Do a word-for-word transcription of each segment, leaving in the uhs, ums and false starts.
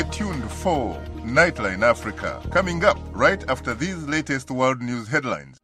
Stay tuned for Nightline Africa, coming up right after these latest world news headlines.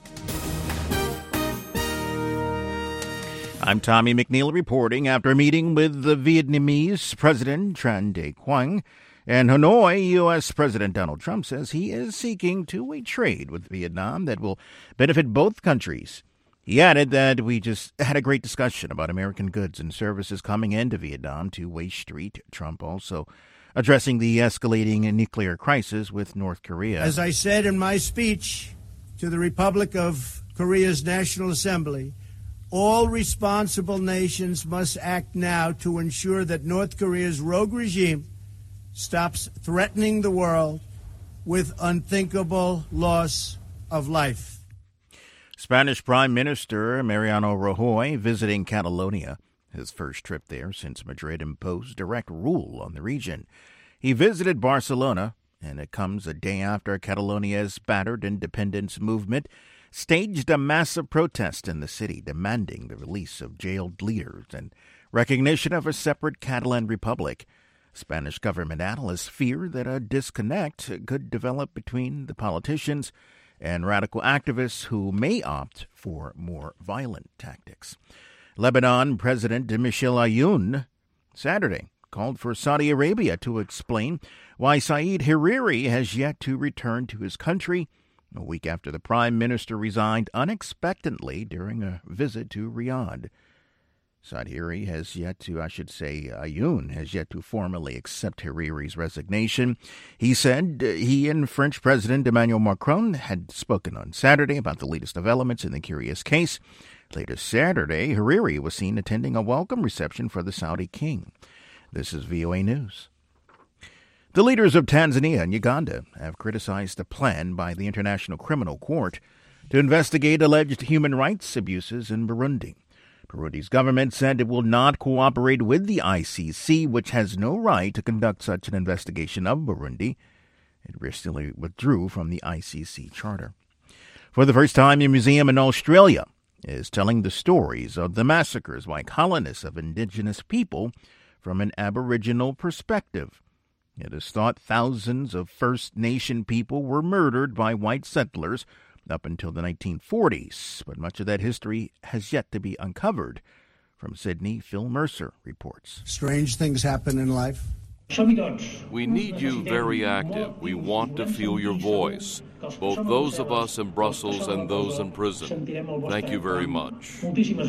I'm Tommy McNeil reporting after a meeting with the Vietnamese President Tran Dai Quang. In Hanoi, U S. President Donald Trump says he is seeking two-way trade with Vietnam that will benefit both countries. He added that we just had a great discussion about American goods and services coming into Vietnam, two-way street. Trump also addressing the escalating nuclear crisis with North Korea. As I said in my speech to the Republic of Korea's National Assembly, all responsible nations must act now to ensure that North Korea's rogue regime stops threatening the world with unthinkable loss of life. Spanish Prime Minister Mariano Rajoy visiting Catalonia, his first trip there since Madrid imposed direct rule on the region. He visited Barcelona, and it comes a day after Catalonia's battered independence movement staged a massive protest in the city demanding the release of jailed leaders and recognition of a separate Catalan republic. Spanish government analysts fear that a disconnect could develop between the politicians and radical activists who may opt for more violent tactics. Lebanon President Michel Aoun Saturday called for Saudi Arabia to explain why Said Hariri has yet to return to his country a week after the prime minister resigned unexpectedly during a visit to Riyadh. Saad Hariri has yet to, I should say, Aoun has yet to formally accept Hariri's resignation. He said he and French President Emmanuel Macron had spoken on Saturday about the latest developments in the curious case. Later Saturday, Hariri was seen attending a welcome reception for the Saudi king. This is V O A News. The leaders of Tanzania and Uganda have criticized a plan by the International Criminal Court to investigate alleged human rights abuses in Burundi. Burundi's government said it will not cooperate with the I C C, which has no right to conduct such an investigation of Burundi. It recently withdrew from the I C C charter. For the first time, a museum in Australia is telling the stories of the massacres by colonists of indigenous people from an Aboriginal perspective. It is thought thousands of First Nation people were murdered by white settlers up until the nineteen forties, but much of that history has yet to be uncovered. From Sydney, Phil Mercer reports. Strange things happen in life. We need you very active. We want to feel your voice, both those of us in Brussels and those in prison. Thank you very much.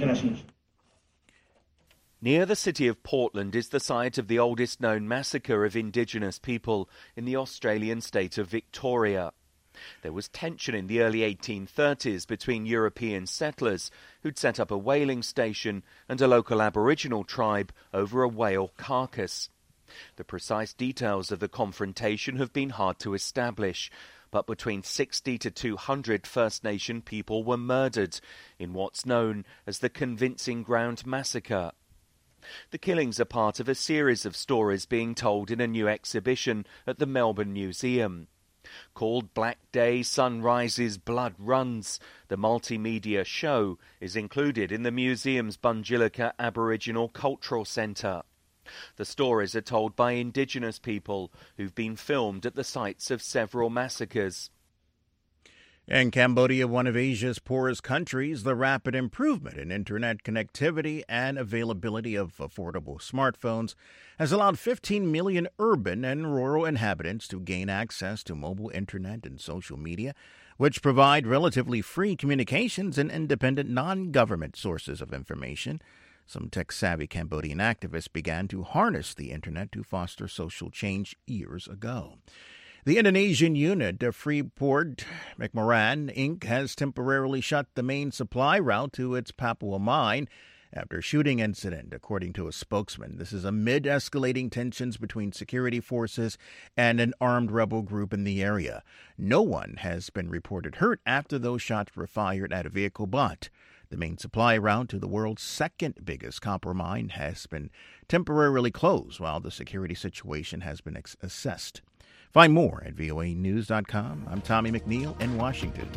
Near the city of Portland is the site of the oldest known massacre of Indigenous people in the Australian state of Victoria. There was tension in the early eighteen thirties between European settlers who'd set up a whaling station and a local Aboriginal tribe over a whale carcass. The precise details of the confrontation have been hard to establish, but between sixty to two hundred First Nation people were murdered in what's known as the Convincing Ground Massacre. The killings are part of a series of stories being told in a new exhibition at the Melbourne Museum. Called Black Day, Sun Rises, Blood Runs, the multimedia show is included in the museum's Bungillica Aboriginal Cultural Centre. The stories are told by Indigenous people who've been filmed at the sites of several massacres. In Cambodia, one of Asia's poorest countries, the rapid improvement in internet connectivity and availability of affordable smartphones has allowed fifteen million urban and rural inhabitants to gain access to mobile internet and social media, which provide relatively free communications and independent non-government sources of information. Some tech-savvy Cambodian activists began to harness the internet to foster social change years ago. The Indonesian unit of Freeport McMoran, Incorporated has temporarily shut the main supply route to its Papua mine after a shooting incident, according to a spokesman. This is amid escalating tensions between security forces and an armed rebel group in the area. No one has been reported hurt after those shots were fired at a vehicle, but the main supply route to the world's second biggest copper mine has been temporarily closed while the security situation has been ex- assessed. Find more at V O A news dot com. I'm Tommy McNeil in Washington.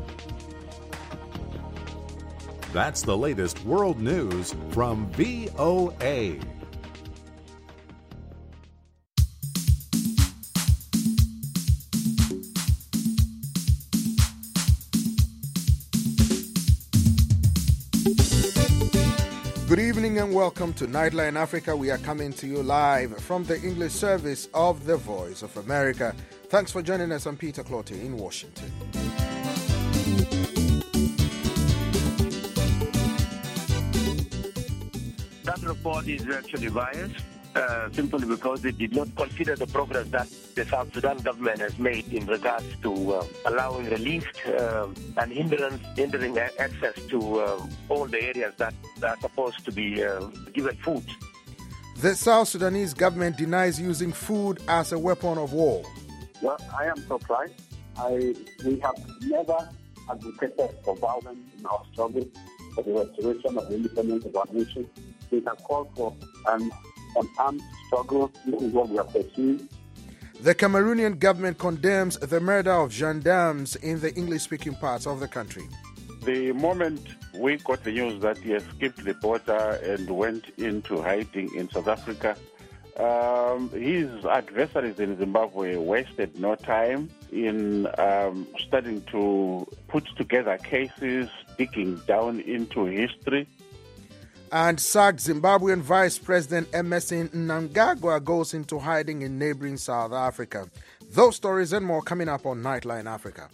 That's the latest world news from V O A. Good evening and welcome to Nightline Africa. We are coming to you live from the English service of the Voice of America. Thanks for joining us. I'm Peter Clottey in Washington. That report is actually biased, uh, simply because it did not consider the progress that the South Sudan government has made in regards to uh, allowing relief uh, and hindrance, hindering access to uh, all the areas that are supposed to be uh, given food. The South Sudanese government denies using food as a weapon of war. Well, I am surprised. I, we have never advocated for violence in our struggle for the restoration of the independence of our nation. We have called for an, an armed struggle. This is what we are pursuing. The Cameroonian government condemns the murder of gendarmes in the English-speaking parts of the country. The moment we got the news that he escaped the border and went into hiding in South Africa, um, his adversaries in Zimbabwe wasted no time in um, starting to put together cases, digging down into history. And sacked Zimbabwean Vice President Emmerson Mnangagwa goes into hiding in neighboring South Africa. Those stories and more coming up on Nightline Africa.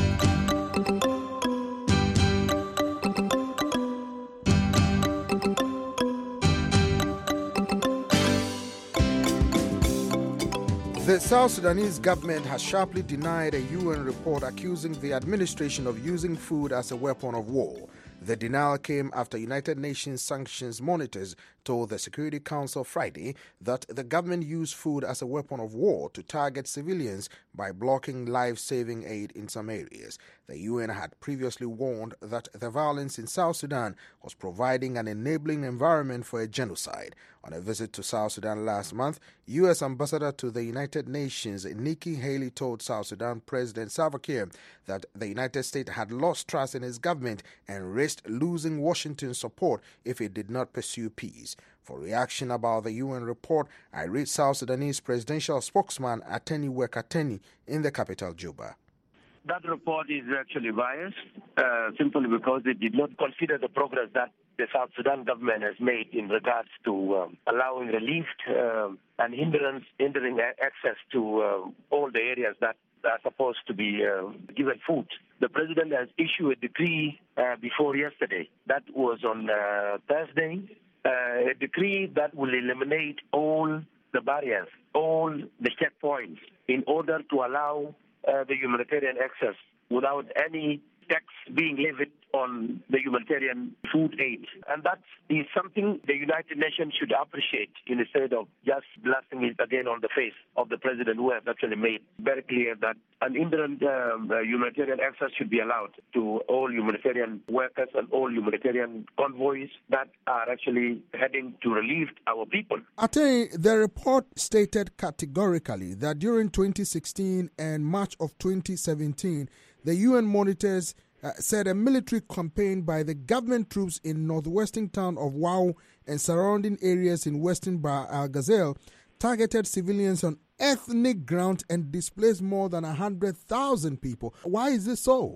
The South Sudanese government has sharply denied a U N report accusing the administration of using food as a weapon of war. The denial came after United Nations sanctions monitors told the Security Council Friday that the government used food as a weapon of war to target civilians by blocking life-saving aid in some areas. The U N had previously warned that the violence in South Sudan was providing an enabling environment for a genocide. On a visit to South Sudan last month, U S Ambassador to the United Nations Nikki Haley told South Sudan President Salva Kiir that the United States had lost trust in his government and risked losing Washington's support if it did not pursue peace. For reaction about the U N report, I read South Sudanese presidential spokesman Ateni Wekateni in the capital, Juba. That report is actually biased, uh, simply because it did not consider the progress that the South Sudan government has made in regards to um, allowing relief uh, and hindrance, hindering access to uh, all the areas that are supposed to be uh, given food. The president has issued a decree uh, before yesterday. That was on uh, Thursday, uh, a decree that will eliminate all the barriers, all the checkpoints, in order to allow uh, the humanitarian access without any tax being levied on the humanitarian food aid. And that is something the United Nations should appreciate instead of just blasting it again on the face of the president, who has actually made very clear that an independent um, uh, humanitarian access should be allowed to all humanitarian workers and all humanitarian convoys that are actually heading to relieve our people. Atene, the report stated categorically that during twenty sixteen and March of twenty seventeen, the U N monitors uh, said a military campaign by the government troops in northwestern town of Wau and surrounding areas in western Bahr el Ghazal targeted civilians on ethnic grounds and displaced more than one hundred thousand people. Why is this so?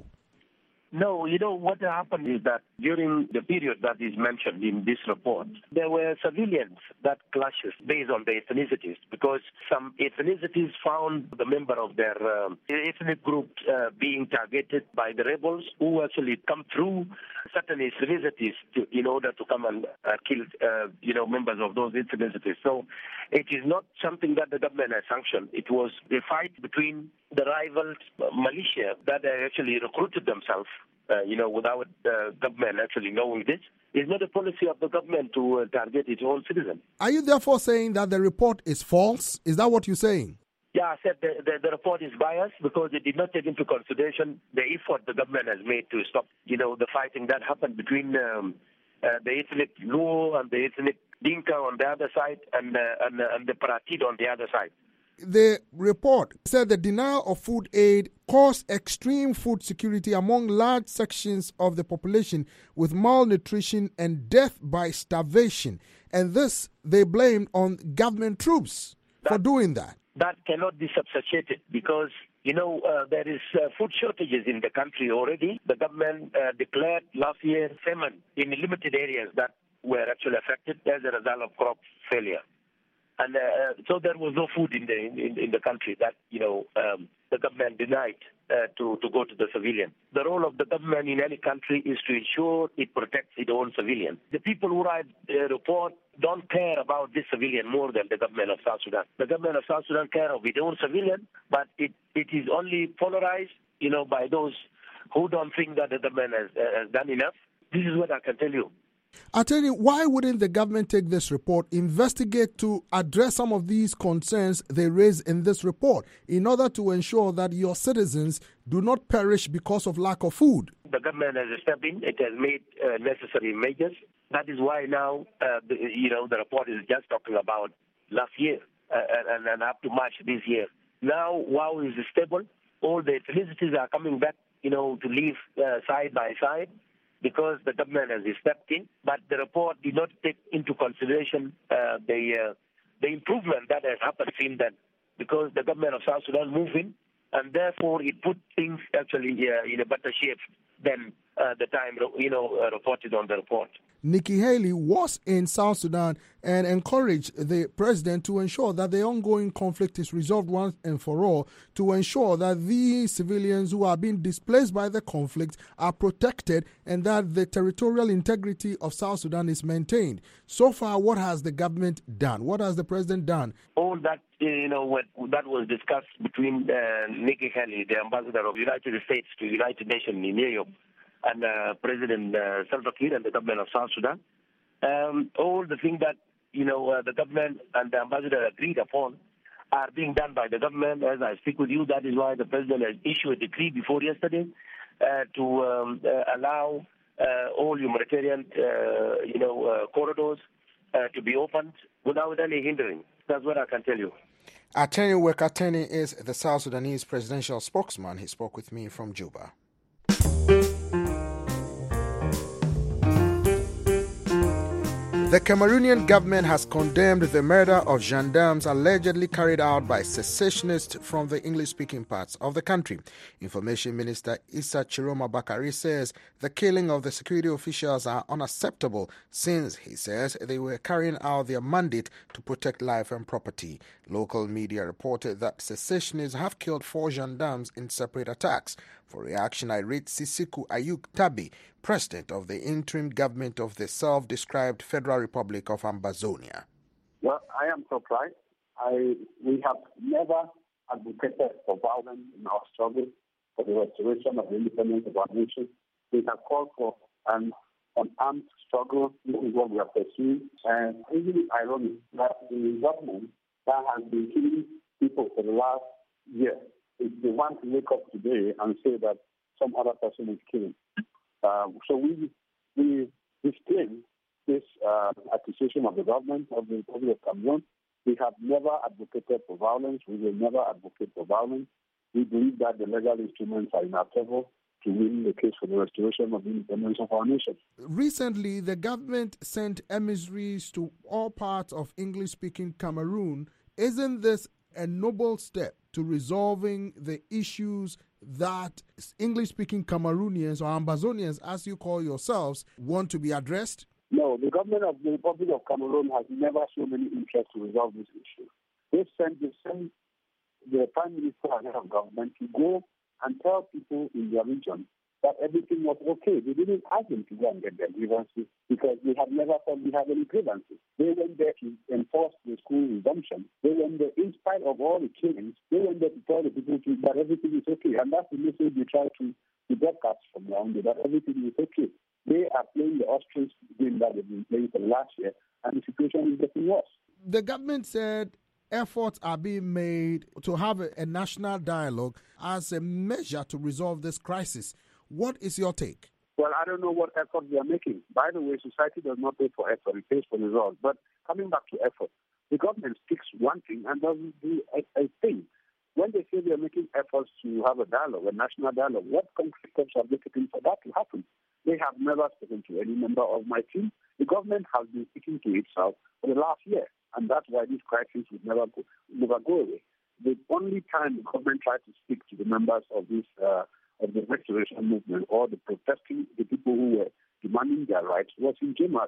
No, you know, what happened is that during the period that is mentioned in this report, there were civilians that clashes based on the ethnicities, because some ethnicities found the member of their um, ethnic group uh, being targeted by the rebels, who actually come through certain ethnicities to, in order to come and uh, kill, uh, you know, members of those ethnicities. So it is not something that the government has sanctioned. It was a fight between the rival militia that actually recruited themselves, uh, you know, without the uh, government actually knowing this. It's not a policy of the government to uh, target its own citizens. Are you therefore saying that the report is false? Is that what you're saying? Yeah, I said the, the, the report is biased because it did not take into consideration the effort the government has made to stop, you know, the fighting that happened between um, uh, the ethnic Luo and the ethnic Dinka on the other side and, uh, and, uh, and the Paratid on the other side. The report said the denial of food aid caused extreme food security among large sections of the population with malnutrition and death by starvation. And this they blamed on government troops that, for doing that. That cannot be substantiated because, you know, uh, there is uh, food shortages in the country already. The government uh, declared last year famine in limited areas that were actually affected as a result of crop failure. And uh, so there was no food in the in, in the country that, you know, um, the government denied uh, to, to go to the civilian. The role of the government in any country is to ensure it protects its own civilian. The people who write the report don't care about this civilian more than the government of South Sudan. The government of South Sudan care of its own civilian, but it, it is only polarized, you know, by those who don't think that the government has, uh, has done enough. This is what I can tell you. I tell you, why wouldn't the government take this report, investigate to address some of these concerns they raise in this report in order to ensure that your citizens do not perish because of lack of food? The government has stepped in. It has made uh, necessary measures. That is why now, uh, the, you know, the report is just talking about last year uh, and, and up to March this year. Now, WOW is stable. All the ethnicities are coming back, you know, to live uh, side by side, because the government has stepped in, but the report did not take into consideration uh, the uh, the improvement that has happened since then, because the government of South Sudan moved in, and therefore it put things actually uh, in a better shape than uh, the time, you know, uh, reported on the report. Nikki Haley was in South Sudan and encouraged the president to ensure that the ongoing conflict is resolved once and for all, to ensure that these civilians who are being displaced by the conflict are protected and that the territorial integrity of South Sudan is maintained. So far, what has the government done? What has the president done? All that, you know, what, that was discussed between uh, Nikki Haley, the ambassador of the United States to the United Nations in New York, and uh, President uh, Salva Kiir and the government of South Sudan. Um, all the things that, you know, uh, the government and the ambassador agreed upon are being done by the government. As I speak with you, that is why the president has issued a decree before yesterday uh, to um, uh, allow uh, all humanitarian, uh, you know, uh, corridors uh, to be opened without any hindering. That's what I can tell you. Attorney Wekateni is the South Sudanese presidential spokesman. He spoke with me from Juba. The Cameroonian government has condemned the murder of gendarmes allegedly carried out by secessionists from the English-speaking parts of the country. Information Minister Issa Chiroma Bakari says the killing of the security officials are unacceptable since, he says, they were carrying out their mandate to protect life and property. Local media reported that secessionists have killed four gendarmes in separate attacks. For reaction, I read Sisiku Ayuk Tabi, president of the interim government of the self-described Federal Republic of Ambazonia. Well, I am surprised. I, we have never advocated for violence in our struggle for the restoration of the independence of our nation. We have called for an unarmed struggle. This is what we are pursuing. And even ironic that the government that has been killing people for the last year, if they want to wake up today and say that some other person is killing. Uh, so we we disclaim this uh, accusation of the government of the Republic of Cameroon. We have never advocated for violence. We will never advocate for violence. We believe that the legal instruments are in our favor to win the case for the restoration of the independence of our nation. Recently, the government sent emissaries to all parts of English-speaking Cameroon. Isn't this a noble step to resolving the issues that English-speaking Cameroonians or Ambazonians, as you call yourselves, want to be addressed? No, the government of the Republic of Cameroon has never shown any interest to resolve this issue. They sent, they sent the Prime Minister and head of government to go and tell people in their region that everything was okay. They didn't ask them to go and get their grievances because they had never thought we had any grievances. They went there to enforce the school resumption. They went there, in spite of all the killings, they went there to tell the people to, that everything is okay. And that's the message they try to, to broadcast from around there, that everything is okay. They are playing the ostrich game that they've been playing for the last year, and the situation is getting worse. The government said efforts are being made to have a, a national dialogue as a measure to resolve this crisis. What is your take? Well, I don't know what efforts they are making. By the way, society does not pay for effort, it pays for results. But coming back to effort, the government speaks one thing and doesn't do a, a thing. When they say they are making efforts to have a dialogue, a national dialogue, what concrete steps are they taking for that to happen? They have never spoken to any member of my team. The government has been speaking to itself for the last year, and that's why this crisis would never go, never go away. The only time the government tried to speak to the members of this uh, of the restoration movement or the protesting, the people who were demanding their rights, was in January.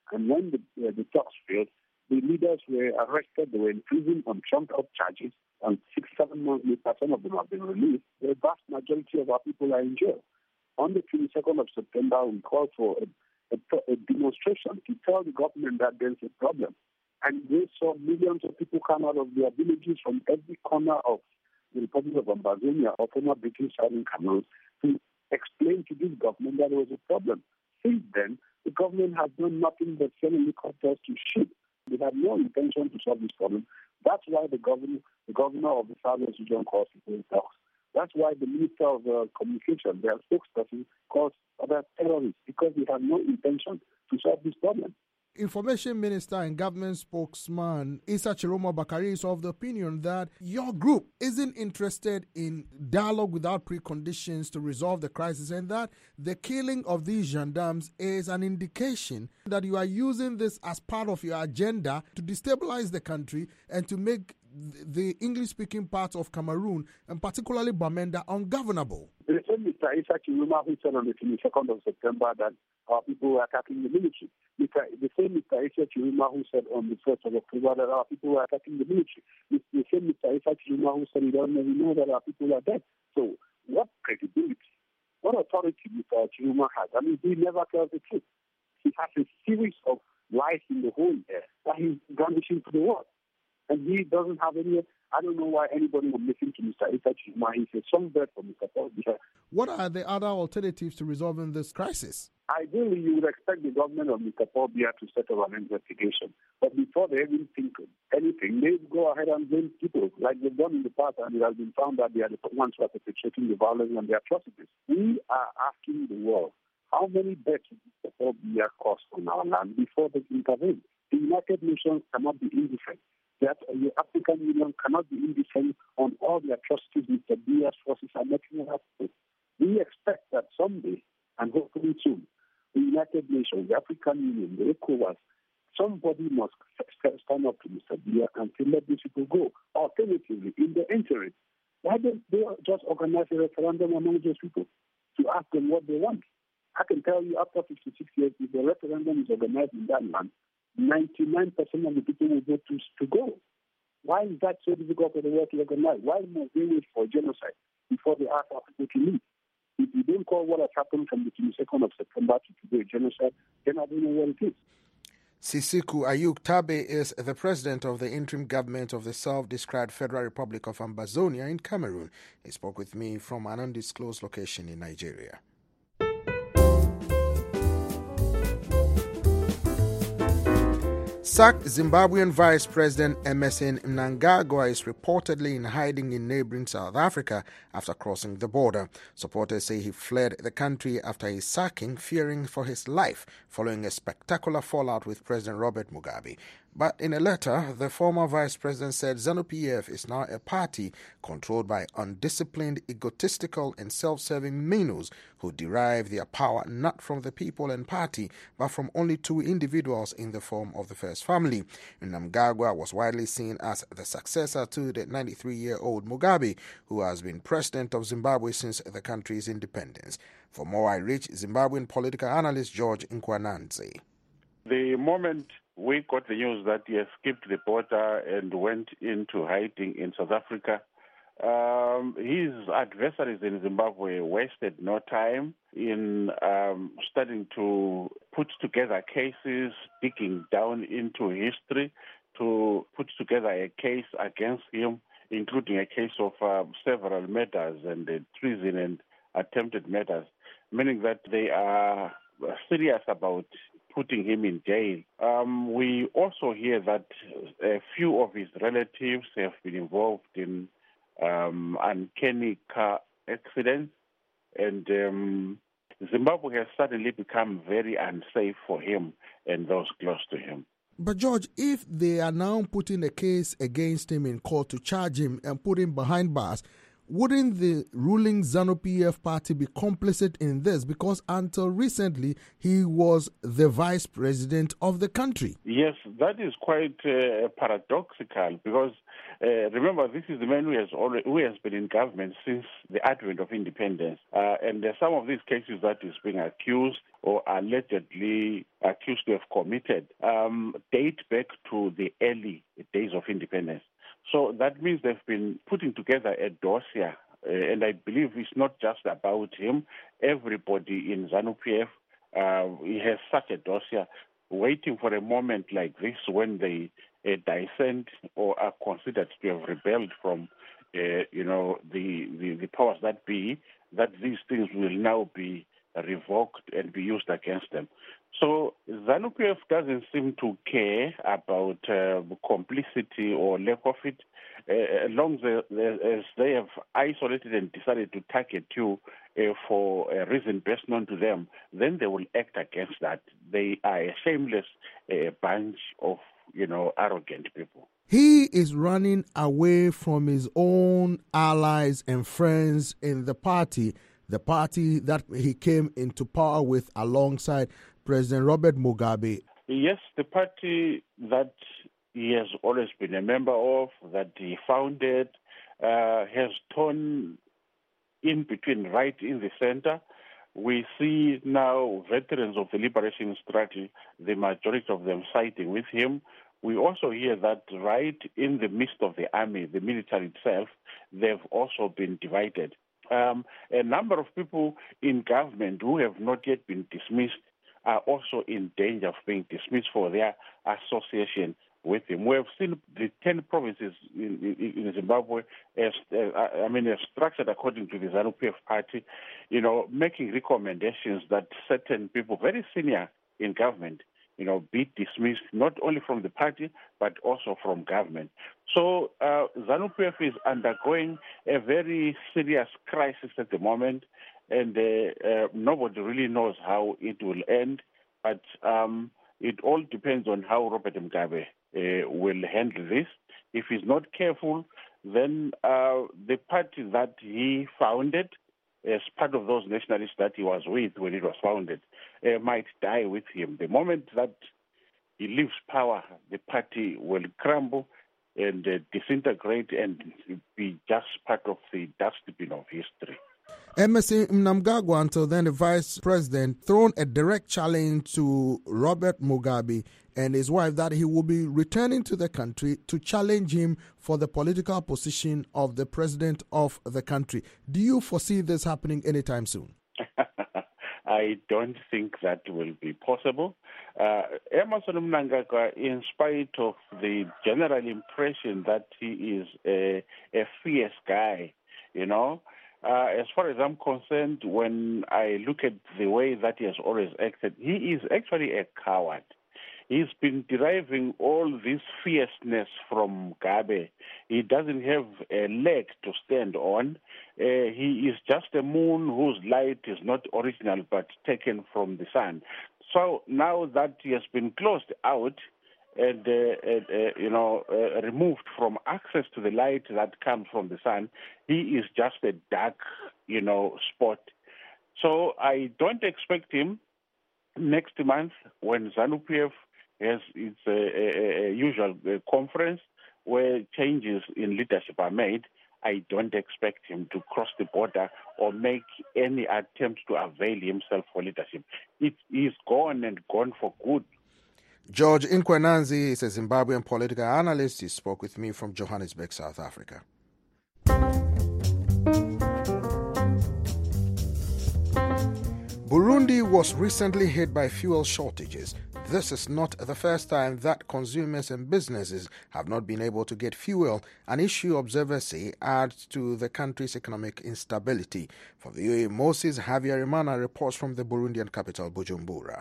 And when the, uh, the talks failed, the leaders were arrested, they were in prison on trumped-up charges, and six, seven months later, some of them have been released. The vast majority of our people are in jail. On the twenty-second of September, we called for a, a, a demonstration to tell the government that there's a problem. And they saw millions of people come out of their villages from every corner of the Republic of Ambazonia or former British Southern Cameroon to explain to this government that there was a problem. Since then, the government has done nothing but send helicopters to shoot. They have no intention to solve this problem. That's why the governor, the governor of the Southwest region calls people talks. That's why the Minister of uh, Communication, their spokesperson, calls other terrorists, because they have no intention to solve this problem. Information Minister and Government Spokesman Issa Chiroma Bakari is of the opinion that your group isn't interested in dialogue without preconditions to resolve the crisis, and that the killing of these gendarmes is an indication that you are using this as part of your agenda to destabilize the country and to make the English-speaking parts of Cameroon, and particularly Bamenda, ungovernable. The same Mister Issa Chiroma who said on the twenty-second of September that our people were attacking the military. The same Mister Issa Chiroma who said on the first of October that our people were attacking the military. The same Mister Issa Chiroma who said he doesn't even know that our people are dead. So what credibility, what authority Mister Chiroma has? I mean, he never tells the truth. He has a series of lies in the hole there that he's garnishing to the world. And he doesn't have any, I don't know why anybody would listen to Mister Issa Chiroma. He's a songbird for Mister Paul Biya. What are the other alternatives to resolving this crisis? Ideally, you would expect the government of Mister Paul Biya to set up an investigation. But before they even think anything, they go ahead and blame people, like they've done in the past, and it has been found that they are the ones who are perpetrating the violence and the atrocities. We are asking the world, how many deaths did Mister Paul Biya cause on our land before they intervene? The United Nations cannot be indifferent. That the African Union cannot be indifferent on all the atrocities Mister Biya's forces are making us do. We expect that someday, and hopefully soon, the United Nations, the African Union, the ECOWAS, somebody must stand up to Mister Biya and to let these people go. Alternatively, in the interim, why don't they just organize a referendum among those people to ask them what they want? I can tell you, after fifty-six years, if the referendum is organized in that land, ninety-nine percent of the people will vote to, to go. Why is that so difficult for the world to organize? Why must they wait for genocide before they ask our people to leave? If you don't call what has happened from the twenty-second of September to today genocide, then I don't know what it is. Sisiku Ayuk Tabe is the president of the interim government of the self-described Federal Republic of Ambazonia in Cameroon. He spoke with me from an undisclosed location in Nigeria. Sacked Zimbabwean Vice President Emmerson Mnangagwa is reportedly in hiding in neighboring South Africa after crossing the border. Supporters say he fled the country after his sacking, fearing for his life following a spectacular fallout with President Robert Mugabe. But in a letter, the former vice president said ZANU-P F is now a party controlled by undisciplined, egotistical and self-serving minnows who derive their power not from the people and party, but from only two individuals in the form of the first family. Mnangagwa was widely seen as the successor to the ninety-three-year-old Mugabe, who has been president of Zimbabwe since the country's independence. For more, I reach Zimbabwean political analyst George Nkwananze. The moment we got the news that he escaped the border and went into hiding in South Africa, um, his adversaries in Zimbabwe wasted no time in um, starting to put together cases, digging down into history to put together a case against him, including a case of uh, several murders and uh, treason and attempted murders, meaning that they are serious about putting him in jail. Um, we also hear that a few of his relatives have been involved in um, uncanny car accidents, and um, Zimbabwe has suddenly become very unsafe for him and those close to him. But George, if they are now putting a case against him in court to charge him and put him behind bars, wouldn't the ruling ZANU-P F party be complicit in this? Because until recently, he was the vice president of the country. Yes, that is quite uh, paradoxical, because Uh, remember, this is the man who has already, who has been in government since the advent of independence. Uh, and there are some of these cases that is being accused or allegedly accused to have committed um, date back to the early days of independence. So that means they've been putting together a dossier, uh, and I believe it's not just about him. Everybody in ZANU-P F uh, he has such a dossier, waiting for a moment like this when they uh, dissent or are considered to have rebelled from, uh, you know, the, the, the powers that be, that these things will now be revoked and be used against them. So ZANU-P F doesn't seem to care about uh, complicity or lack of it. Uh, as long as they, as they have isolated and decided to target you uh, for a reason best known to them, then they will act against that. They are a shameless uh, bunch of, you know, arrogant people. He is running away from his own allies and friends in the party, the party that he came into power with alongside President Robert Mugabe. Yes, the party that he has always been a member of, that he founded, uh, has torn in between right in the center. We see now veterans of the liberation struggle, the majority of them siding with him. We also hear that right in the midst of the army, the military itself, they've also been divided. Um, a number of people in government who have not yet been dismissed are also in danger of being dismissed for their association with him. We have seen the ten provinces in, in, in Zimbabwe, as, uh, I mean, as structured according to the ZANU-P F party, you know, making recommendations that certain people, very senior in government, you know, be dismissed not only from the party but also from government. So uh, ZANU-P F is undergoing a very serious crisis at the moment, and uh, uh, nobody really knows how it will end. But um, it all depends on how Robert Mugabe uh, will handle this. If he's not careful, then uh, the party that he founded, as part of those nationalists that he was with when it was founded, uh, might die with him. The moment that he leaves power, the party will crumble and uh, disintegrate and be just part of the dustbin of history. Emmerson Mnangagwa, until then the vice president, thrown a direct challenge to Robert Mugabe and his wife that he will be returning to the country to challenge him for the political position of the president of the country. Do you foresee this happening anytime soon? I don't think that will be possible. Uh, Emmerson Mnangagwa, in spite of the general impression that he is a, a fierce guy, you know, Uh, as far as I'm concerned, when I look at the way that he has always acted, he is actually a coward. He's been deriving all this fierceness from Mugabe. He doesn't have a leg to stand on. Uh, he is just a moon whose light is not original but taken from the sun. So now that he has been closed out, and, uh, and uh, you know, uh, removed from access to the light that comes from the sun, he is just a dark, you know, spot. So I don't expect him next month when ZANU-P F has its uh, a, a usual uh, conference where changes in leadership are made. I don't expect him to cross the border or make any attempt to avail himself for leadership. It is gone and gone for good. George Nkwenanzi is a Zimbabwean political analyst. He spoke with me from Johannesburg, South Africa. Burundi was recently hit by fuel shortages. This is not the first time that consumers and businesses have not been able to get fuel, an issue observers say adds to the country's economic instability. For the U A E, Moses Havyarimana reports from the Burundian capital, Bujumbura.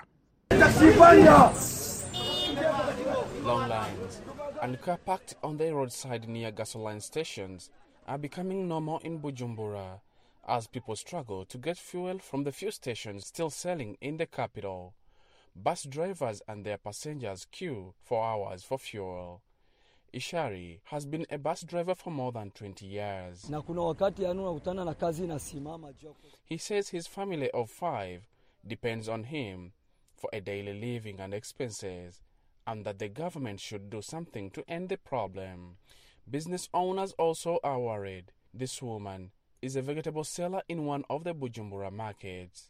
Long lines and car parked on the roadside near gasoline stations are becoming normal in Bujumbura as people struggle to get fuel from the few stations still selling in the capital. Bus drivers and their passengers queue for hours for fuel. Ishari has been a bus driver for more than twenty years. He says his family of five depends on him for a daily living and expenses, and that the government should do something to end the problem. Business owners also are worried. This woman is a vegetable seller in one of the Bujumbura markets.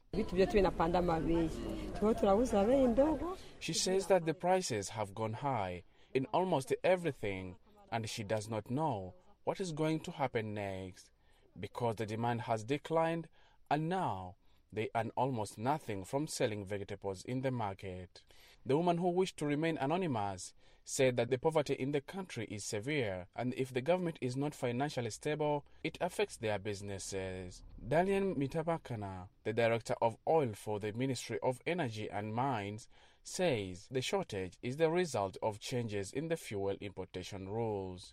She says that the prices have gone high in almost everything, and she does not know what is going to happen next because the demand has declined and now they earn almost nothing from selling vegetables in the market. The woman, who wished to remain anonymous, said that the poverty in the country is severe, and if the government is not financially stable, it affects their businesses. Dalian Mitabakana, the director of oil for the Ministry of Energy and Mines, says the shortage is the result of changes in the fuel importation rules.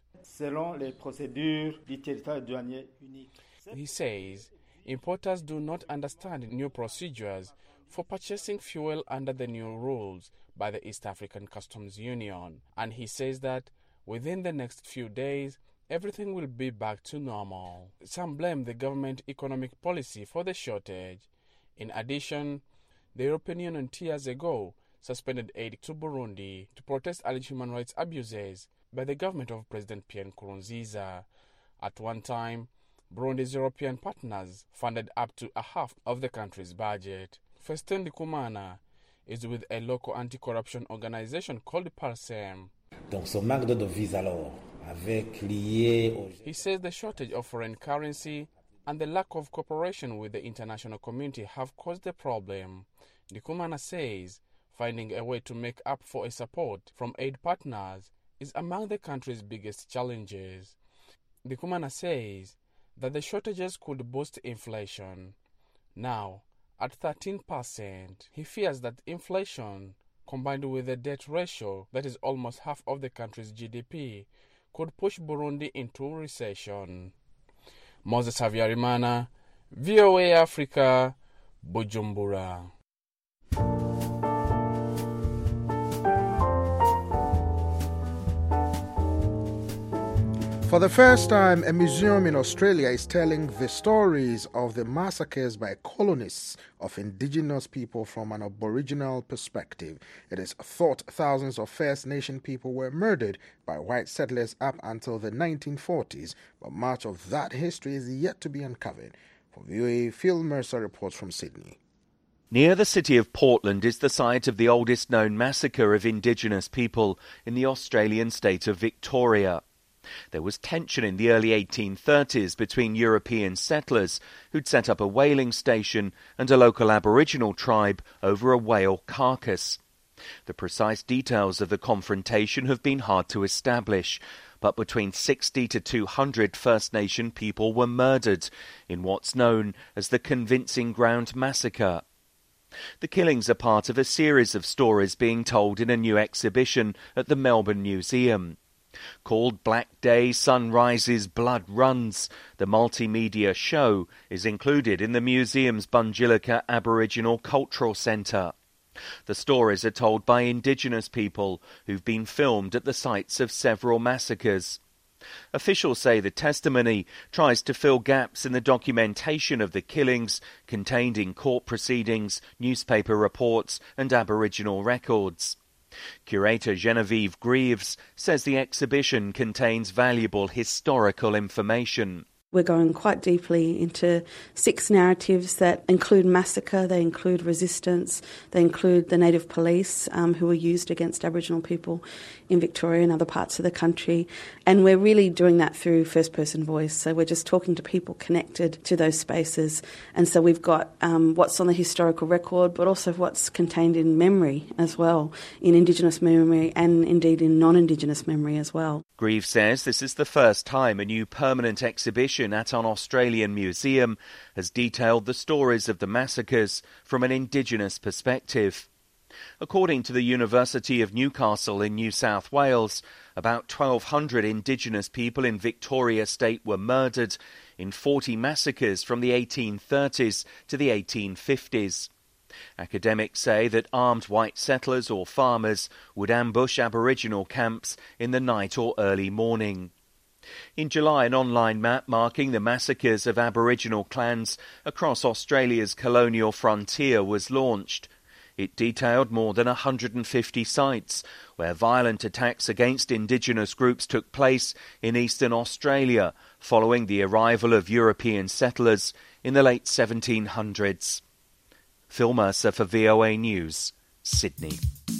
He says importers do not understand new procedures for purchasing fuel under the new rules by the East African Customs Union, and he says that within the next few days everything will be back to normal. Some blame the government economic policy for the shortage. In addition, the European Union two years ago suspended aid to Burundi to protest alleged human rights abuses by the government of President Pierre Nkurunziza. At one time, Burundi's European partners funded up to a half of the country's budget. Festen Ndikumana is with a local anti-corruption organization called Parsem. He says the shortage of foreign currency and the lack of cooperation with the international community have caused the problem. Ndikumana says finding a way to make up for a support from aid partners is among the country's biggest challenges. Ndikumana says that the shortages could boost inflation. Now, at thirteen percent, he fears that inflation, combined with a debt ratio that is almost half of the country's G D P, could push Burundi into recession. Moses Havyarimana, V O A Africa, Bujumbura. For the first time, a museum in Australia is telling the stories of the massacres by colonists of indigenous people from an Aboriginal perspective. It is thought thousands of First Nation people were murdered by white settlers up until the nineteen forties, but much of that history is yet to be uncovered. For V O A, Phil Mercer reports from Sydney. Near the city of Portland is the site of the oldest known massacre of indigenous people in the Australian state of Victoria. There was tension in the early eighteen thirties between European settlers who'd set up a whaling station and a local Aboriginal tribe over a whale carcass. The precise details of the confrontation have been hard to establish, but between sixty to two hundred First Nation people were murdered in what's known as the Convincing Ground Massacre. The killings are part of a series of stories being told in a new exhibition at the Melbourne Museum. Called Black Day, Sunrises, Blood Runs, the multimedia show is included in the museum's Bungillica Aboriginal Cultural Centre. The stories are told by Indigenous people who've been filmed at the sites of several massacres. Officials say the testimony tries to fill gaps in the documentation of the killings contained in court proceedings, newspaper reports and Aboriginal records. Curator Genevieve Greaves says the exhibition contains valuable historical information. We're going quite deeply into six narratives that include massacre, they include resistance, they include the native police um, who were used against Aboriginal people in Victoria and other parts of the country. And we're really doing that through first-person voice. So we're just talking to people connected to those spaces. And so we've got um, what's on the historical record, but also what's contained in memory as well, in Indigenous memory and indeed in non-Indigenous memory as well. Greaves says this is the first time a new permanent exhibition at an Australian museum has detailed the stories of the massacres from an Indigenous perspective. According to the University of Newcastle in New South Wales, about twelve hundred Indigenous people in Victoria State were murdered in forty massacres from the eighteen thirties to the eighteen fifties. Academics say that armed white settlers or farmers would ambush Aboriginal camps in the night or early morning. In July, an online map marking the massacres of Aboriginal clans across Australia's colonial frontier was launched. It detailed more than one hundred fifty sites where violent attacks against indigenous groups took place in eastern Australia following the arrival of European settlers in the late seventeen hundreds. Phil Mercer for V O A News, Sydney.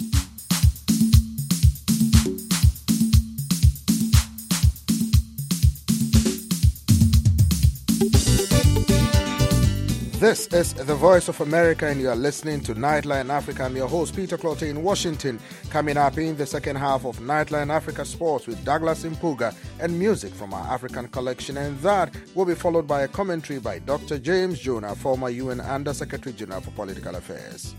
This is the Voice of America, and you are listening to Nightline Africa. I'm your host, Peter Clottey in Washington. Coming up in the second half of Nightline Africa Sports with Douglas Impuga and music from our African collection. And that will be followed by a commentary by Doctor James Jonah, former U N Under-Secretary General for Political Affairs.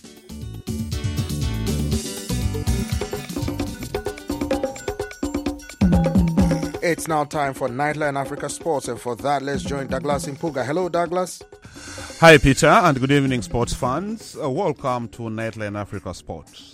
It's now time for Nightline Africa Sports, and for that, let's join Douglas Impuga. Hello, Douglas. Hi, Peter, and good evening, sports fans. Uh, welcome to Nightline Africa Sports.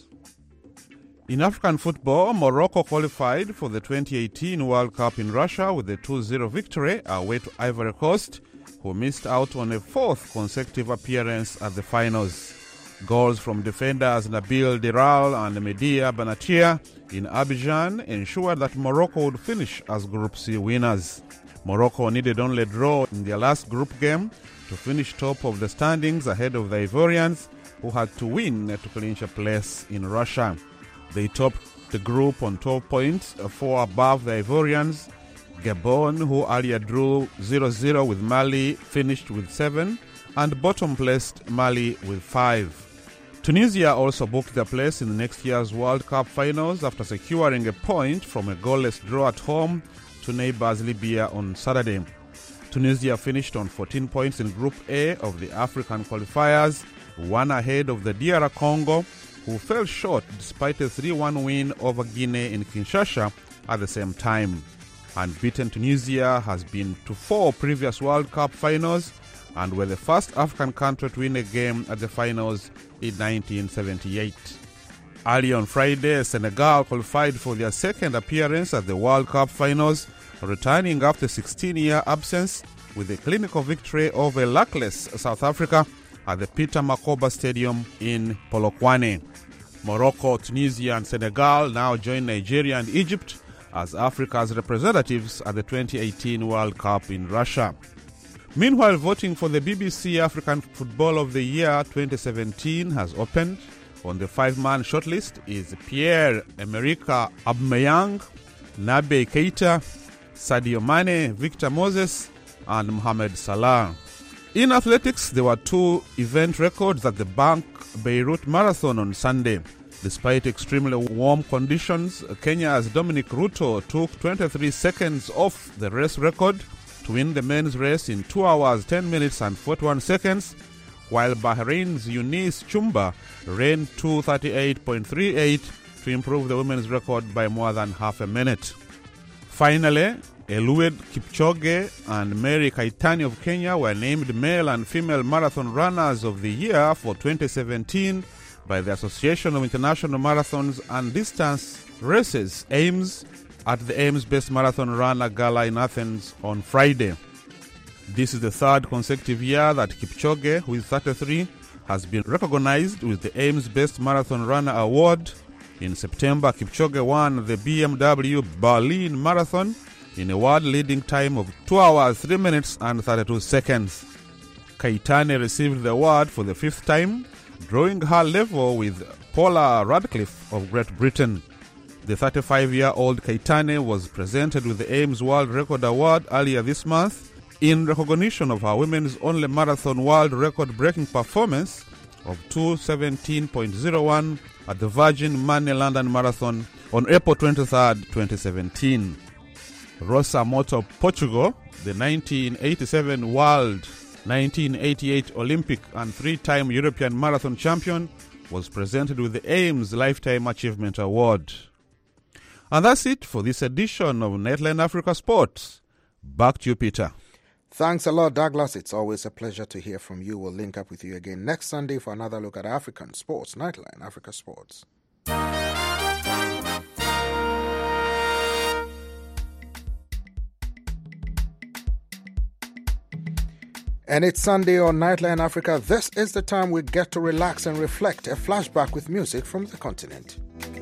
In African football, Morocco qualified for the twenty eighteen World Cup in Russia with a two zero victory away to Ivory Coast, who missed out on a fourth consecutive appearance at the finals. Goals from defenders Nabil Diral and Media Benatia in Abidjan ensured that Morocco would finish as Group C winners. Morocco needed only a draw in their last group game to finish top of the standings ahead of the Ivorians, who had to win to clinch a place in Russia. They topped the group on twelve points, four above the Ivorians. Gabon, who earlier drew zero zero with Mali, finished with seven, and bottom-placed Mali with five. Tunisia also booked their place in next year's World Cup finals after securing a point from a goalless draw at home to neighbors Libya on Saturday. Tunisia finished on fourteen points in Group A of the African qualifiers, one ahead of the D R Congo, who fell short despite a three one win over Guinea in Kinshasa at the same time. Unbeaten Tunisia has been to four previous World Cup finals and were the first African country to win a game at the finals in nineteen seventy-eight. Early on Friday, Senegal qualified for their second appearance at the World Cup finals, returning after a sixteen-year absence with a clinical victory over luckless South Africa at the Peter Makoba Stadium in Polokwane. Morocco, Tunisia and Senegal now join Nigeria and Egypt as Africa's representatives at the twenty eighteen World Cup in Russia. Meanwhile, voting for the B B C African Football of the Year twenty seventeen has opened. On the five-man shortlist is Pierre-Emerick Aubameyang, Naby Keita, Sadio Mane, Victor Moses, and Mohamed Salah. In athletics, there were two event records at the Bank Beirut Marathon on Sunday. Despite extremely warm conditions, Kenya's Dominic Ruto took twenty-three seconds off the race record to win the men's race in two hours, ten minutes and forty-one seconds, while Bahrain's Eunice Chumba ran two thirty-eight point three eight to improve the women's record by more than half a minute. Finally, Eliud Kipchoge and Mary Keitany of Kenya were named male and female marathon runners of the year for twenty seventeen by the Association of International Marathons and Distance Races, AIMS, at the AIMS Best Marathon Runner Gala in Athens on Friday. This is the third consecutive year that Kipchoge, who is thirty-three, has been recognized with the AIMS Best Marathon Runner Award. In September, Kipchoge won the B M W Berlin Marathon in a world-leading time of two hours, three minutes and thirty-two seconds. Keitany received the award for the fifth time, drawing her level with Paula Radcliffe of Great Britain. The thirty-five-year-old Keitany was presented with the AIMS World Record Award earlier this month in recognition of her women's only marathon world record-breaking performance of two seventeen point oh one at the Virgin Money London Marathon on April twenty-third, twenty seventeen. Rosa Mota of Portugal, the nineteen eighty-seven World, nineteen eighty-eight Olympic and three-time European Marathon champion, was presented with the AIMS Lifetime Achievement Award. And that's it for this edition of Nightline Africa Sports. Back to you, Peter. Thanks a lot, Douglas. It's always a pleasure to hear from you. We'll link up with you again next Sunday for another look at African sports. Nightline Africa Sports. And it's Sunday on Nightline Africa. This is the time we get to relax and reflect. A flashback with music from the continent.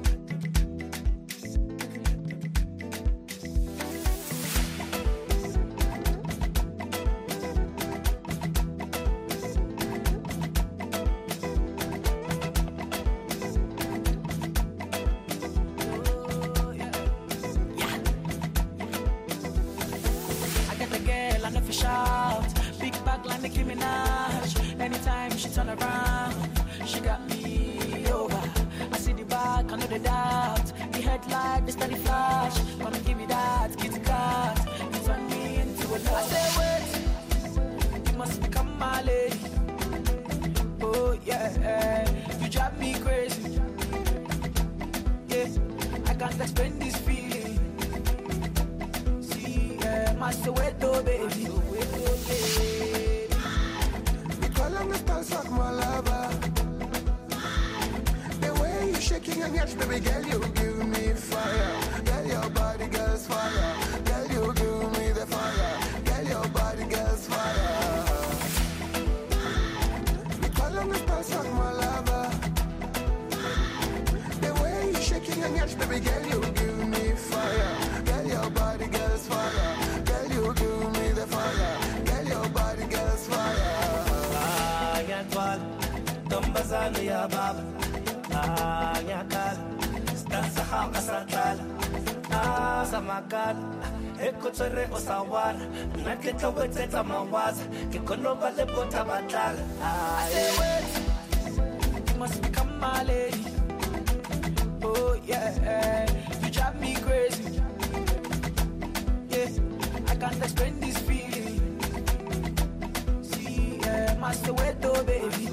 You must become my lady. Oh yeah, you drive me crazy. Yeah, I can't explain this feeling. See, yeah, Master Weto, baby.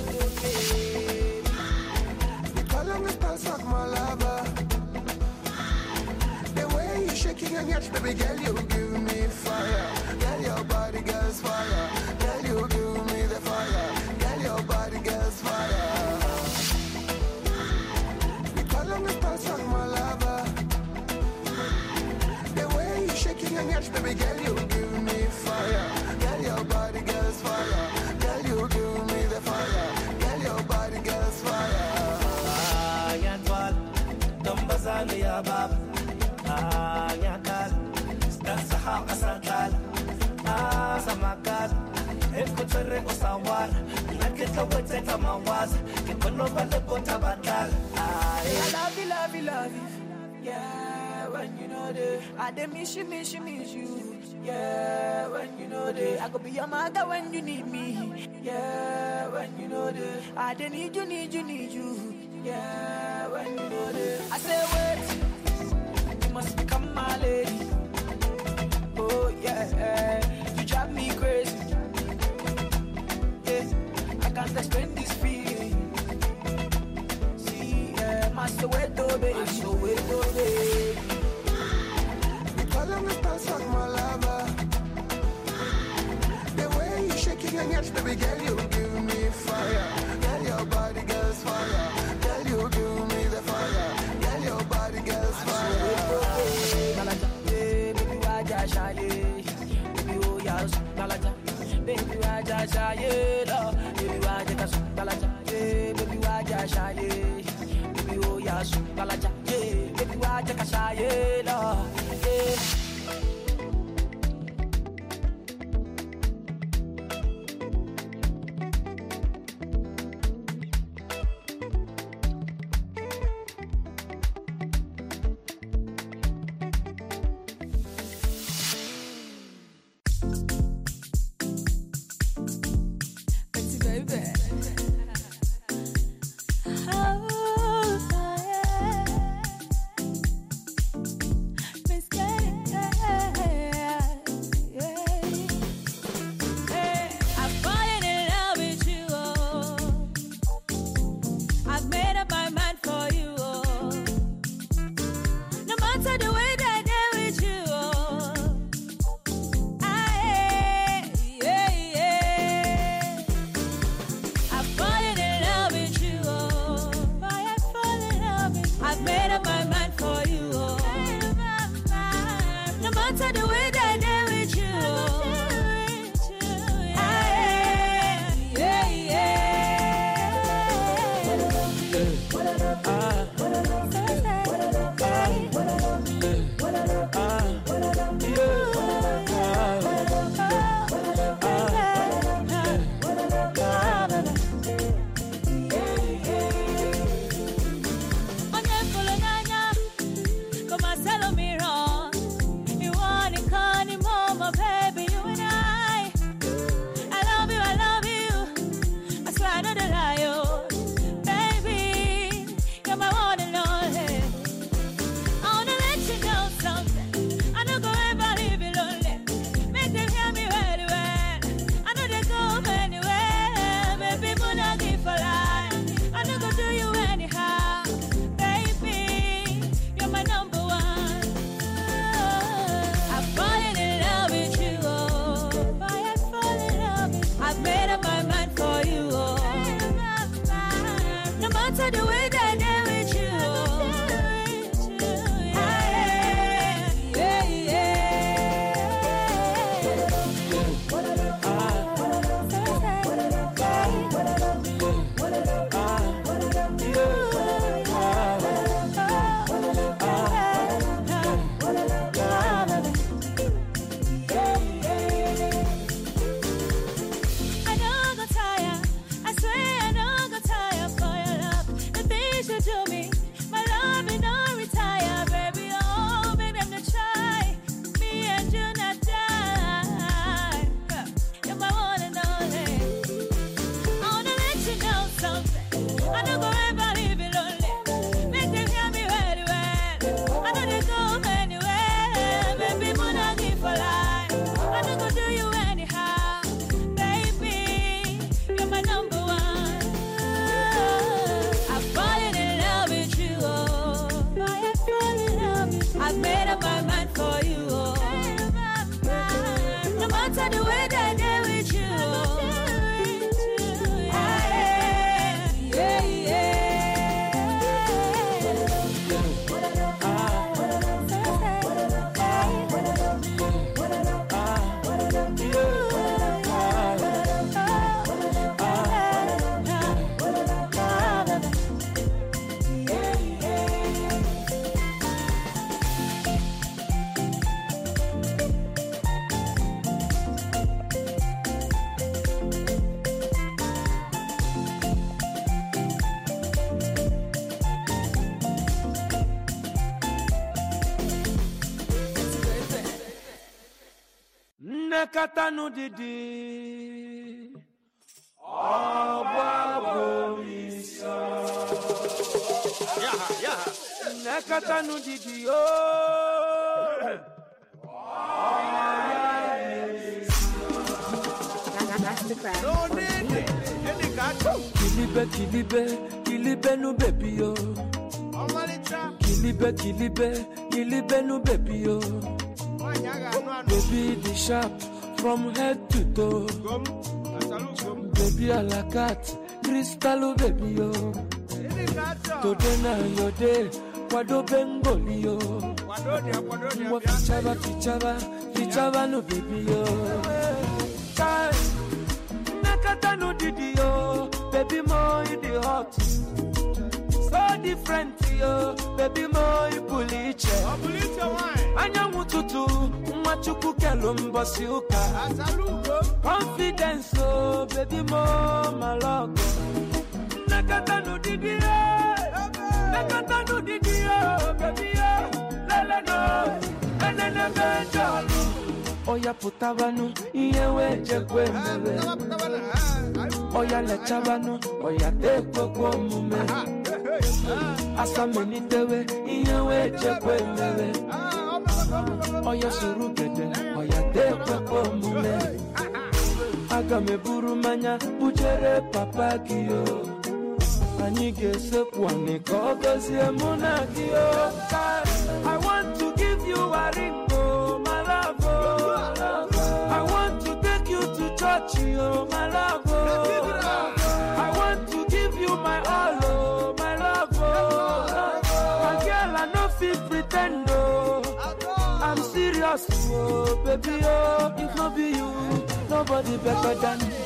You call me stars my lover. The way you shaking and yes, baby girl, you give me fire. Girl, your body gets fire. Girl, you give me the fire. Girl, your body gets fire. You call me stars my lover. The way you shaking and yes, baby girl, you give me fire. Girl, your body gets fire. Girl, you give me the fire. Girl, your body gets fire. Ah, yatwal, dombazali ya baba. Ah, yakal, stasa hakasakal. Ah, samakal, ekutere osawar. Nakita weteta mawaza, kikono bale bota batal. Ah, I love you, love you, love you. Yeah, when you know the, I dey miss you, miss you, miss you. Yeah, when you know the, I could be your mother when you need me. Yeah, when you know the, I dey need you, need you, need you. Yeah, when you know the, I say wait, you must become my lady. Oh yeah, you drive me crazy. Yeah, I can't explain this feeling. See, yeah, Master Weto, baby, Master Weto, baby. You call me stars my lover. The way you shaking and yes, baby girl, you give me fire. Girl, your body gets fire. Girl, you give me the fire. Girl, your body gets fire. Baby, why just shy? Baby, oh yes, Nalaja. Baby, why just shy? Baby, why just Nalaja? Baby, why just shy? Baby, oh yes, Nalaja. Baby, why just shy? Katanu didi Obabomisa Yaha yaha Nakatanu didi oh Kilibe kilibe kilibe nu baby yo Kilibe kilibe kilibe nu baby yo Baby the sharp from head to toe. Baby a la carte, crystal baby yo. Today na your day, kwado bengoli yo. Mwa fichaba fichaba, fichaba no baby yo. Nakata no didi yo, baby mo in the hot. So different yo, baby mo in puliche. Anya mututu, machuku kelumbo siuka. Confidence oh, baby mo maloko. Nakata no didi yo, nakata no didi yo, baby yo. Lele no, lele no benjalo. Oya putabanu, iyewe jekwe mebe. Oya lechabanu, oya tekwe kwa mume. Asa menitewe, iyewe jekwe mebe. Oya surugede, oya tekwe kwa mume. Aga me buru manya, bujere papa kiyo. Anige sepwane kogozi emuna kiyo. I want to give you a ring, oh my love, oh. I want to take you to church, oh my love, oh. I want to give you my all, oh my love, oh. My girl, I no fit pretend, oh. I'm serious, oh baby, oh. If not be you, nobody better than me.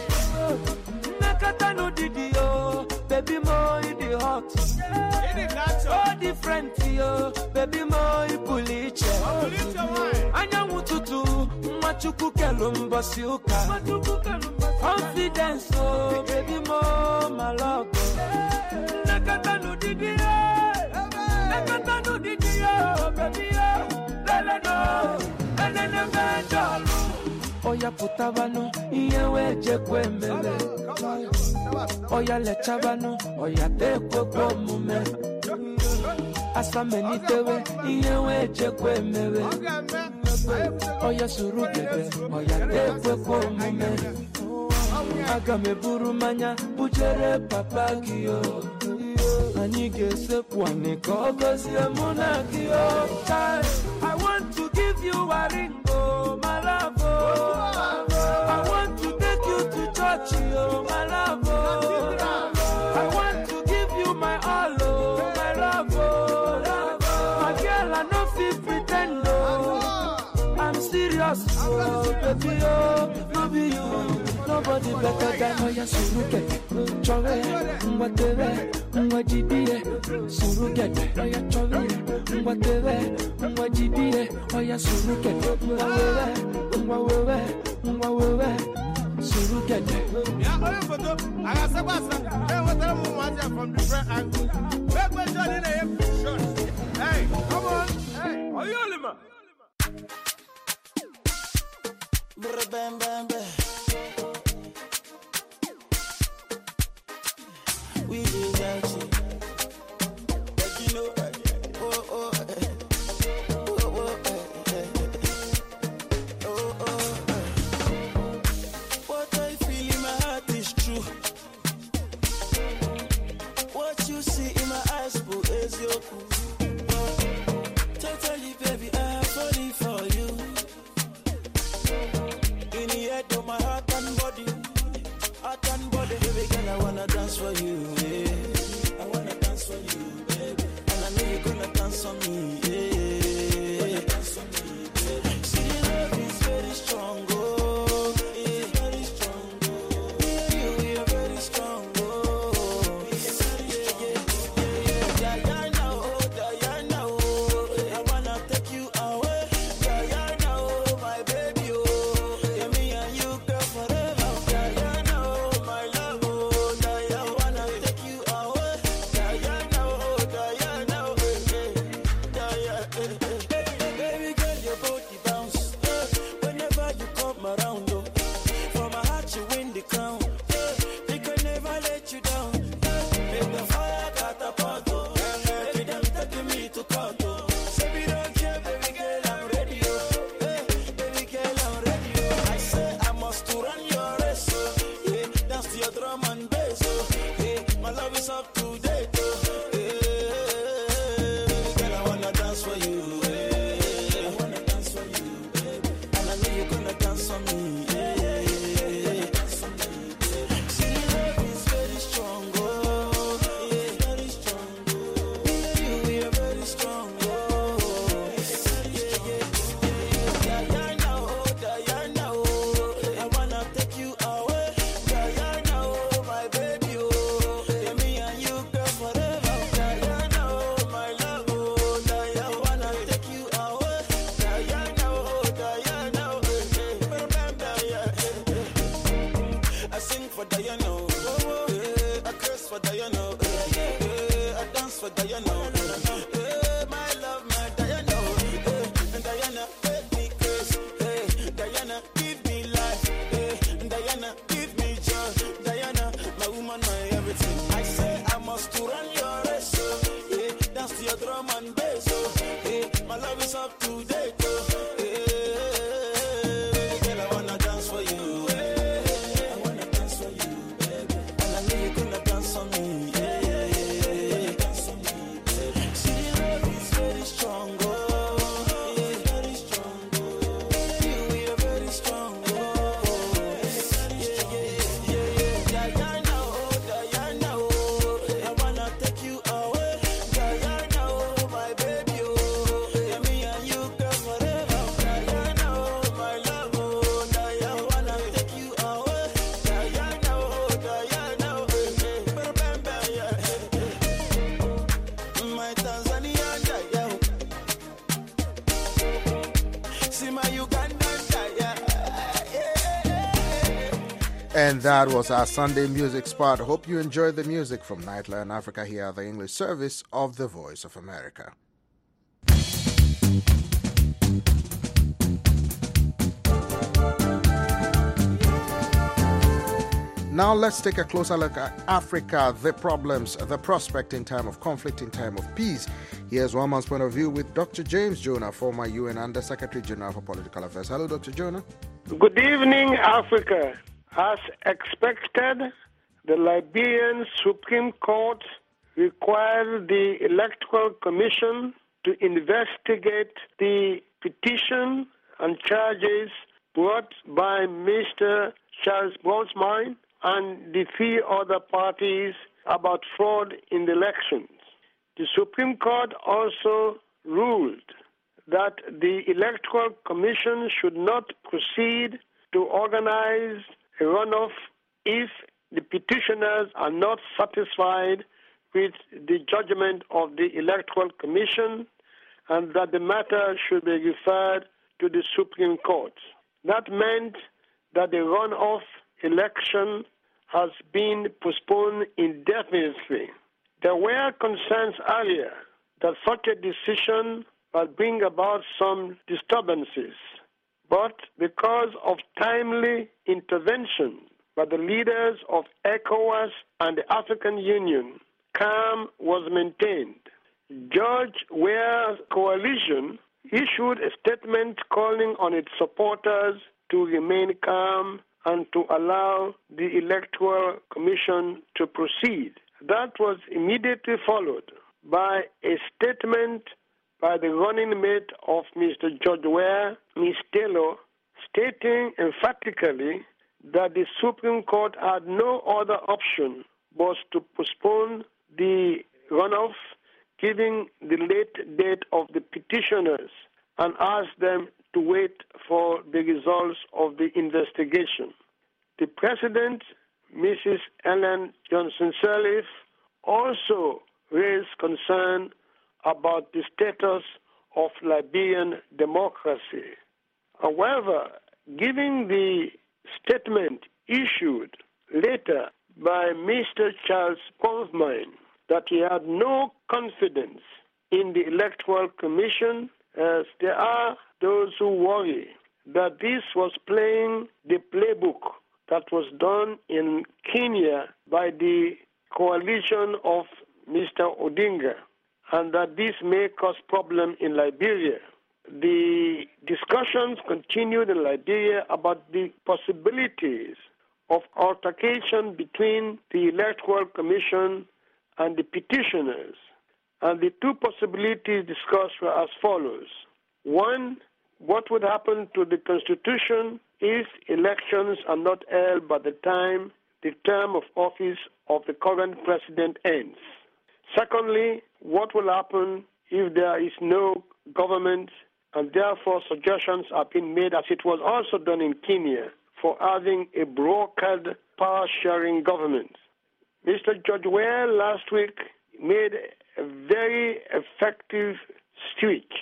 Nakata no didi, oh. Baby, mo in the hot. So different, yo. Baby, mo in puliche. Anya mututu, machuku kelumbo siuka. Confidence, oh, baby, mo maloko. Nakata no didi, nakata no didi, baby, lele no, lele no benjalo. Oya putabanu, iyewe jekwe mele. Oya lechabanu, oya tekwe kwa mume. Asa menitewe, iyewe jekwe mele. Oya surugede, oya tekwe kwa mume. Aga me buru manya, bujere papa kiyo. Anige sepwane kogozi emuna kiyo. I want to give you a ring, oh my love, oh. I want to take you to church, oh my love, oh. I want to give you my all, oh my love, oh. My girl, I no fit pretend, oh. I'm serious, oh baby, oh. No be you, nobody better than Oya surugede, chove, mwateve, mwajibie, surugede, Oya chove, mwateve, mwajibie, Oya surugede, mwawewe, mwawewe, mwawewe, surugede. Yeah, oya photo, aga sabasa, hey, what are you watching from different angles? Back when Johnny in a shot. Hey, come on, hey, Oyolima. Brr bam bam bam. We did that shit. But you know, oh oh, oh oh, oh oh. What I feel in my heart is true. What you see in my eyes, boo, is your cool. Totally, baby, I'm falling for you. In the head of my heart and body, heart and body, baby girl, I wanna dance for you. Yeah. I wanna dance for you, baby, and I know you're gonna dance for me. Yeah, dance for me, baby. See, the love is very strong, oh. is up to date. Oh. Hey, girl, I wanna dance for you. Hey, I wanna dance for you, baby. And I know you're gonna dance for me. Hey, dance for me, baby. See, love is very strong. Oh, yeah, very strong. Oh. Me and you, we are very strong. Oh, yeah, yeah, yeah, yeah. Diana, oh, Diana, oh. I wanna take you away. Diana, oh, my baby, oh. Yeah, me and you, girl, forever. Diana, oh, my love, oh. Diana, I wanna take you away. Diana, oh, Diana, oh. Remember, yeah. I sing for Diana, oh. Yeah, I curse for Diana, oh. Yeah, I dance for Diana, oh. Yeah, my love, my Diana, oh. Yeah, and Diana, make me curse. Hey, Diana, give me life. Hey, Diana, give me joy. Diana, my woman, my everything. I say I must to run your race. Oh. Yeah, dance to your drum and bass. Oh. Yeah, my love is up to date. Oh. Yeah, girl, I wanna dance for you. Yeah, I wanna dance for you, baby. And I know you're gonna dance for me. Yeah, yeah, yeah, yeah. Dance for me, baby. See, love is very strong. Oh, yeah, very strong. Oh, you, we are very strong. Oh, yeah, yeah, yeah, yeah. Diana, oh, Diana, oh. I wanna take you away. Diana, oh, my baby, oh. Yeah, me and you, girl, forever. Diana, oh, my love, oh. Diana, I wanna take you away. Diana, oh, Diana, oh. Remember, yeah. My Tanzanian Diana. See my Ugandan Diana. And that was our Sunday music spot. Hope you enjoyed the music from Nightline Africa here at the English service of the Voice of America. Now let's take a closer look at Africa, the problems, the prospect in time of conflict, in time of peace. Here's one man's point of view with Doctor James Jonah, former U N Under-Secretary General for Political Affairs. Hello, Doctor Jonah. Good evening, Africa. As expected, the Liberian Supreme Court required the Electoral Commission to investigate the petition and charges brought by Mister Charles Bronsmine and the three other parties about fraud in the elections. The Supreme Court also ruled that the Electoral Commission should not proceed to organize a runoff if the petitioners are not satisfied with the judgment of the Electoral Commission and that the matter should be referred to the Supreme Court. That meant that the runoff election has been postponed indefinitely. There were concerns earlier that such a decision might bring about some disturbances, but because of timely intervention by the leaders of ECOWAS and the African Union, calm was maintained. George Weah's coalition issued a statement calling on its supporters to remain calm and to allow the Electoral Commission to proceed. That was immediately followed by a statement by the running mate of Mister George Weah, Miz Taylor, stating emphatically that the Supreme Court had no other option but to postpone the runoff, giving the late date of the petitioners, and ask them to wait for the results of the investigation. The President, Missus Ellen Johnson Sirleaf, also raised concern about the status of Liberian democracy. However, given the statement issued later by Mister Charles Bronsmine that he had no confidence in the Electoral Commission, as there are those who worry that this was playing the playbook that was done in Kenya by the coalition of Mister Odinga, and that this may cause problem in Liberia. The discussions continued in Liberia about the possibilities of altercation between the Electoral Commission and the petitioners. And the two possibilities discussed were as follows. One, what would happen to the Constitution if elections are not held by the time the term of office of the current president ends? Secondly, what will happen if there is no government, and therefore suggestions have been made, as it was also done in Kenya, for having a brokered power-sharing government. Mister George Weah last week made a very effective speech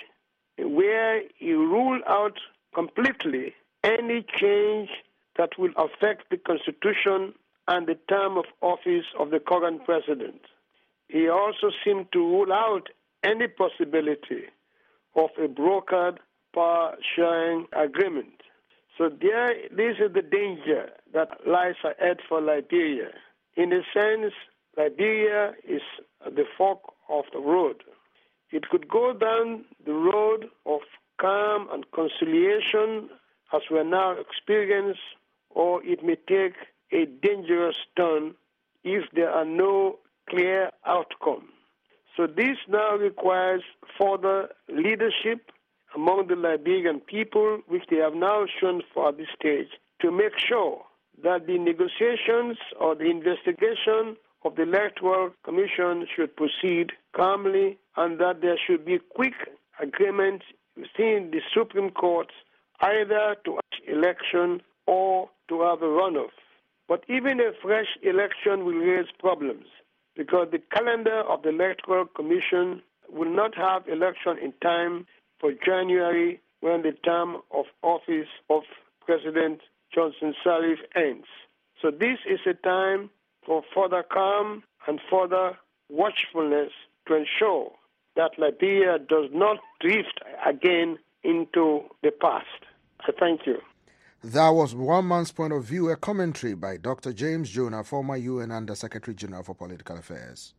where he ruled out completely any change that will affect the Constitution and the term of office of the current president. He also seemed to rule out any possibility of a brokered power-sharing agreement. So there, this is the danger that lies ahead for Liberia. In a sense, Liberia is at the fork of the road. It could go down the road of calm and conciliation, as we are now experiencing, or it may take a dangerous turn if there are no clear outcome. So this now requires further leadership among the Liberian people, which they have now shown for at this stage, to make sure that the negotiations or the investigation of the Electoral Commission should proceed calmly, and that there should be quick agreement within the Supreme Court either to have election or to have a runoff. But even a fresh election will raise problems, because the calendar of the Electoral Commission will not have election in time for January, when the term of office of President Johnson Sirleaf ends. So this is a time for further calm and further watchfulness to ensure that Liberia does not drift again into the past. I thank you. That was One Man's Point of View, a commentary by Doctor James Jonah, former U N Under-Secretary General for Political Affairs.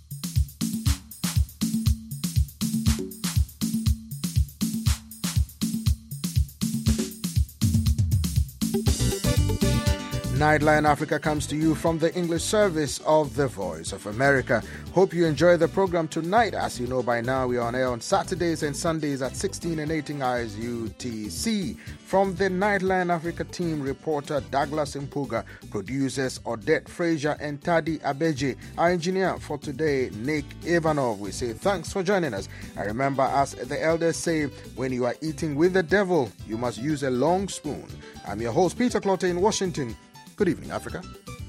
Nightline Africa comes to you from the English service of The Voice of America. Hope you enjoy the program tonight. As you know by now, we are on air on Saturdays and Sundays at sixteen and eighteen hours U T C. From the Nightline Africa team, reporter Douglas Mpuga, producers Odette Frazier and Tadi Abeji, our engineer for today, Nick Ivanov. We say thanks for joining us. And remember, as the elders say, when you are eating with the devil, you must use a long spoon. I'm your host, Peter Clotte in Washington. Good evening, Africa.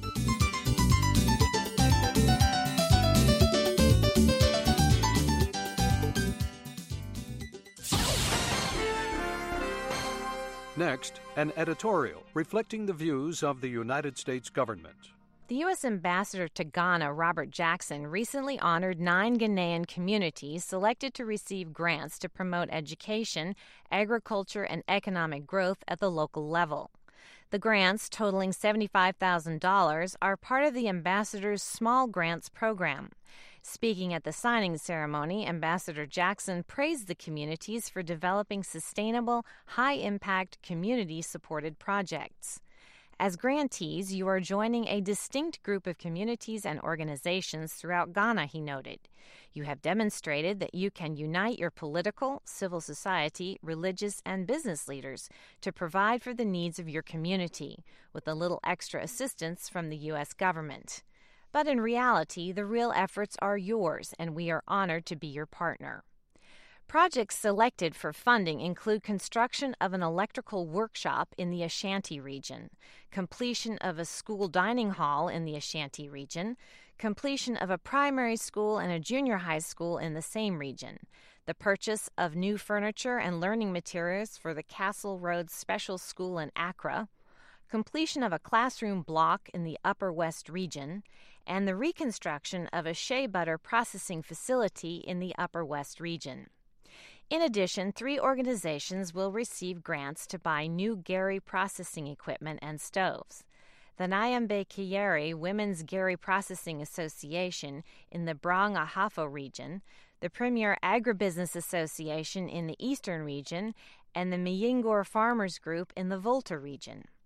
Next, an editorial reflecting the views of the United States government. The U S ambassador to Ghana, Robert Jackson, recently honored nine Ghanaian communities selected to receive grants to promote education, agriculture, and economic growth at the local level. The grants, totaling seventy-five thousand dollars, are part of the ambassador's Small Grants program. Speaking at the signing ceremony, Ambassador Jackson praised the communities for developing sustainable, high-impact, community-supported projects. As grantees, you are joining a distinct group of communities and organizations throughout Ghana, he noted. You have demonstrated that you can unite your political, civil society, religious, and business leaders to provide for the needs of your community, with a little extra assistance from the U S government. But in reality, the real efforts are yours, and we are honored to be your partner. Projects selected for funding include construction of an electrical workshop in the Ashanti region, completion of a school dining hall in the Ashanti region, completion of a primary school and a junior high school in the same region, the purchase of new furniture and learning materials for the Castle Road Special School in Accra, completion of a classroom block in the Upper West region, and the reconstruction of a shea butter processing facility in the Upper West region. In addition, three organizations will receive grants to buy new Gary processing equipment and stoves. The Nyambe Kiyeri Women's Gary Processing Association in the Brong Ahafo region, the Premier Agribusiness Association in the Eastern region, and the Miyingor Farmers Group in the Volta region.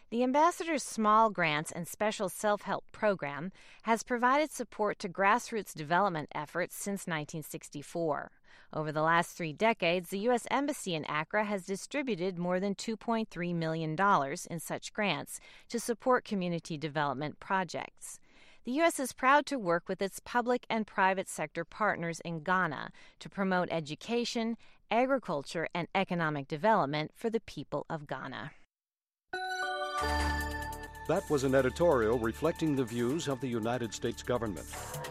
The ambassador's small grants and special self-help program has provided support to grassroots development efforts since nineteen sixty-four. Over the last three decades, the U S Embassy in Accra has distributed more than two point three million dollars in such grants to support community development projects. The U S is proud to work with its public and private sector partners in Ghana to promote education, agriculture, and economic development for the people of Ghana. That was an editorial reflecting the views of the United States government.